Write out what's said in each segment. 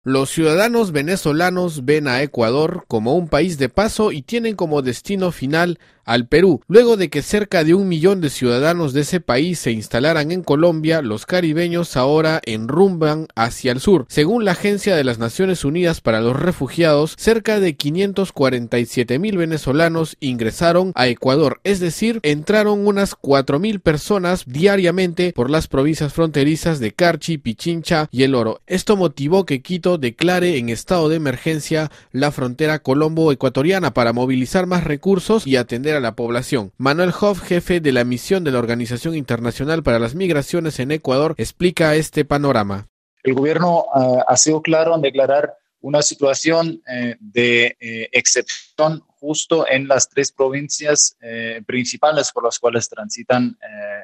Los ciudadanos venezolanos ven a Ecuador como un país de paso y tienen como destino final al Perú. Luego de que cerca de 1 millón de ciudadanos de ese país se instalaran en Colombia, los caribeños ahora enrumban hacia el sur. Según la Agencia de las Naciones Unidas para los Refugiados, cerca de 547,000 venezolanos ingresaron a Ecuador, es decir, entraron unas 4,000 personas diariamente por las provincias fronterizas de Carchi, Pichincha y El Oro. Esto motivó que Quito declare en estado de emergencia la frontera colombo-ecuatoriana para movilizar más recursos y atender a la población. Manuel Hoff, jefe de la misión de la Organización Internacional para las Migraciones en Ecuador, explica este panorama. El gobierno ha sido claro en declarar una situación de excepción justo en las 3 provincias principales por las cuales transitan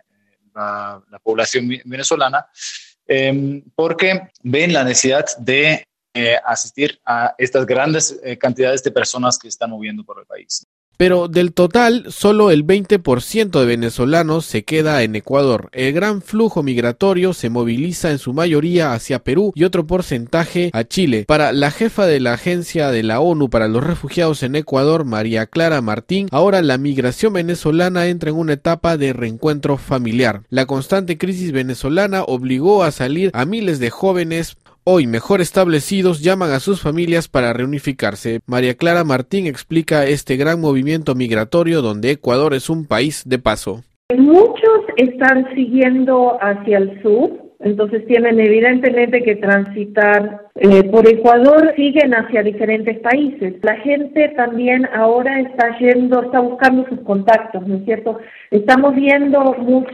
la población venezolana, porque ven la necesidad de asistir a estas grandes cantidades de personas que están moviendo por el país. Pero del total, solo el 20% de venezolanos se queda en Ecuador. El gran flujo migratorio se moviliza en su mayoría hacia Perú y otro porcentaje a Chile. Para la jefa de la Agencia de la ONU para los Refugiados en Ecuador, María Clara Martín, ahora la migración venezolana entra en una etapa de reencuentro familiar. La constante crisis venezolana obligó a salir a miles de jóvenes hoy mejor establecidos llaman a sus familias para reunificarse. María Clara Martín explica este gran movimiento migratorio donde Ecuador es un país de paso. Muchos están siguiendo hacia el sur, entonces tienen evidentemente que transitar por Ecuador, siguen hacia diferentes países. La gente también ahora está buscando sus contactos, ¿no es cierto? Estamos viendo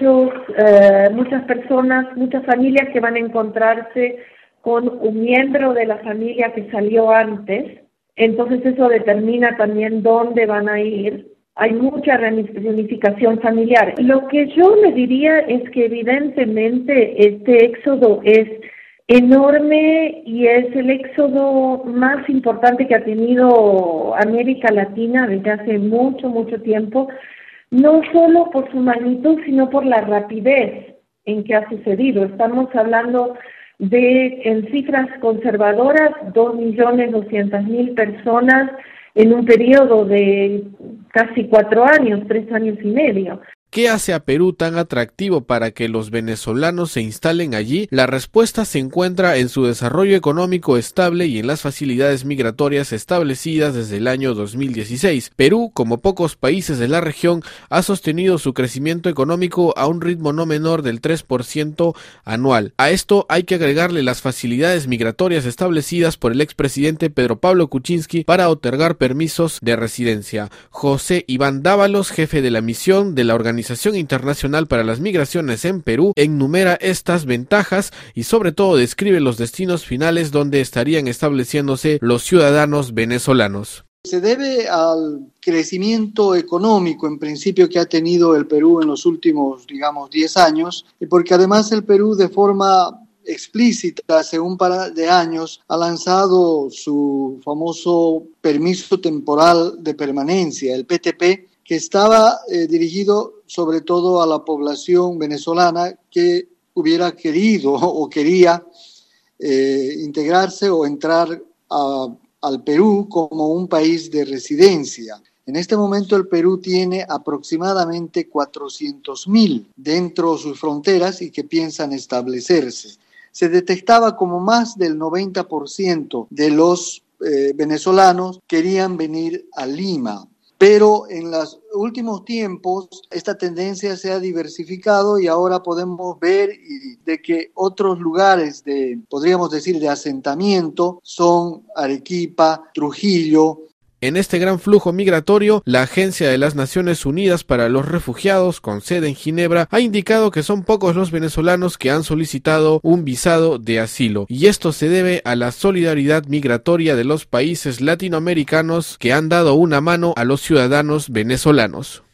muchas personas, muchas familias que van a encontrarse con un miembro de la familia que salió antes, entonces eso determina también dónde van a ir. Hay mucha reunificación familiar. Lo que yo le diría es que evidentemente este éxodo es enorme y es el éxodo más importante que ha tenido América Latina desde hace mucho tiempo, no solo por su magnitud, sino por la rapidez en que ha sucedido. Estamos hablando en cifras conservadoras, 2.200.000 personas en un periodo de casi 4 años, 3 años y medio. ¿Qué hace a Perú tan atractivo para que los venezolanos se instalen allí? La respuesta se encuentra en su desarrollo económico estable y en las facilidades migratorias establecidas desde el año 2016. Perú, como pocos países de la región, ha sostenido su crecimiento económico a un ritmo no menor del 3% anual. A esto hay que agregarle las facilidades migratorias establecidas por el expresidente Pedro Pablo Kuczynski para otorgar permisos de residencia. José Iván Dávalos, jefe de la misión de la Organización Internacional para las Migraciones en Perú, enumera estas ventajas y sobre todo describe los destinos finales donde estarían estableciéndose los ciudadanos venezolanos. Se debe al crecimiento económico, en principio, que ha tenido el Perú en los últimos, 10 años, y porque además el Perú de forma explícita, hace un par de años, ha lanzado su famoso permiso temporal de permanencia, el PTP, que estaba dirigido sobre todo a la población venezolana que hubiera querido o quería integrarse o entrar al Perú como un país de residencia. En este momento el Perú tiene aproximadamente 400,000 dentro de sus fronteras y que piensan establecerse. Se detectaba como más del 90% de los venezolanos querían venir a Lima. Pero en los últimos tiempos esta tendencia se ha diversificado y ahora podemos ver de que otros lugares podríamos decir, de asentamiento son Arequipa, Trujillo. En este gran flujo migratorio, la Agencia de las Naciones Unidas para los Refugiados, con sede en Ginebra, ha indicado que son pocos los venezolanos que han solicitado un visado de asilo, y esto se debe a la solidaridad migratoria de los países latinoamericanos que han dado una mano a los ciudadanos venezolanos.